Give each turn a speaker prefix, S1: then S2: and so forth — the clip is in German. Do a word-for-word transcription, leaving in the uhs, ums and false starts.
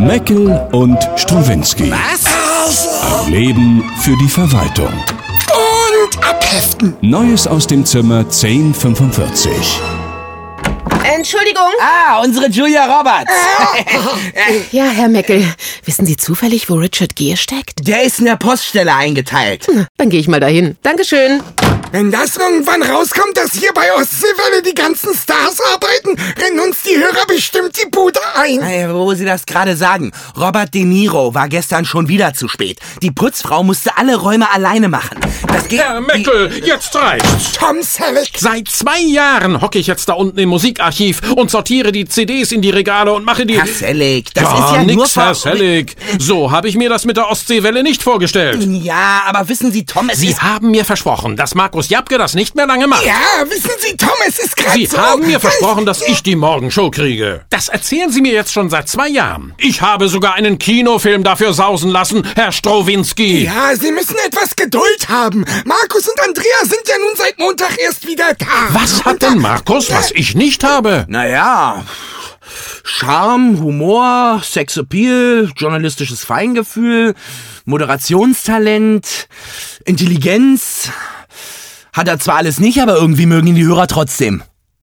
S1: Meckel und Strowinski.
S2: Was?
S1: Ein Leben für die Verwaltung.
S2: Und abheften.
S1: Neues aus dem Zimmer zehn fünfundvierzig.
S3: Entschuldigung.
S4: Ah, unsere Julia Roberts.
S3: Ja, Herr Meckel, wissen Sie zufällig, wo Richard Gere steckt?
S4: Der ist in der Poststelle eingeteilt.
S3: Na, dann gehe ich mal dahin. Dankeschön.
S2: Wenn das irgendwann rauskommt, dass hier bei Ostseewelle die ganzen Stars arbeiten, rennen uns die Hörer bestimmt die Bude ein.
S4: Hey, wo Sie das gerade sagen. Robert De Niro war gestern schon wieder zu spät. Die Putzfrau musste alle Räume alleine machen. Das geht...
S5: Herr Meckel, jetzt reicht's.
S2: Tom Selleck.
S5: Seit zwei Jahren hocke ich jetzt da unten im Musikarchiv und sortiere die C Ds in die Regale und mache die...
S4: Herr Selleck, das
S5: ja,
S4: ist ja
S5: nix,
S4: nur... vor-
S5: Herr Selleck. So habe ich mir das mit der Ostseewelle nicht vorgestellt.
S4: Ja, aber wissen Sie, Tom, es
S5: Sie
S4: ist...
S5: haben mir versprochen, dass Markus Japke das nicht mehr lange macht.
S2: Ja, wissen Sie, Tom, es ist gerade
S5: Sie
S2: so.
S5: haben mir versprochen, dass ich die Morgenshow kriege. Das erzählen Sie mir jetzt schon seit zwei Jahren. Ich habe sogar einen Kinofilm dafür sausen lassen, Herr Strowinski.
S2: Ja, Sie müssen etwas Geduld haben. Markus und Andrea sind ja nun seit Montag erst wieder da.
S5: Was hat denn Markus, was ich nicht habe?
S4: Naja... Charme, Humor, Sexappeal, journalistisches Feingefühl, Moderationstalent, Intelligenz... Hat er zwar alles nicht, aber irgendwie mögen ihn die Hörer trotzdem.